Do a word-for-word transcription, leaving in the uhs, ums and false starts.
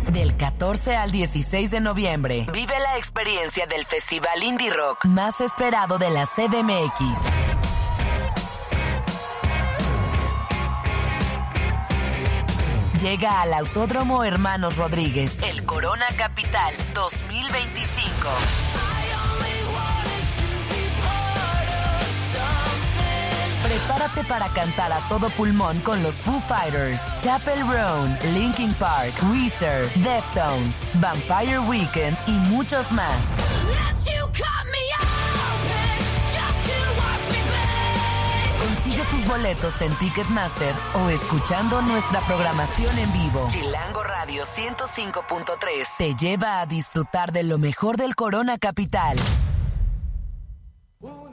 Del catorce al dieciséis de noviembre, vive la experiencia del Festival Indie Rock más esperado de la C D M X. Llega al Autódromo Hermanos Rodríguez, el Corona Capital dos mil veinticinco. Prepárate para cantar a todo pulmón con los Foo Fighters, Chappell Roan, Linkin Park, Weezer, Deftones, Vampire Weekend y muchos más. Consigue tus boletos en Ticketmaster o escuchando nuestra programación en vivo. Chilango Radio ciento cinco punto tres te lleva a disfrutar de lo mejor del Corona Capital.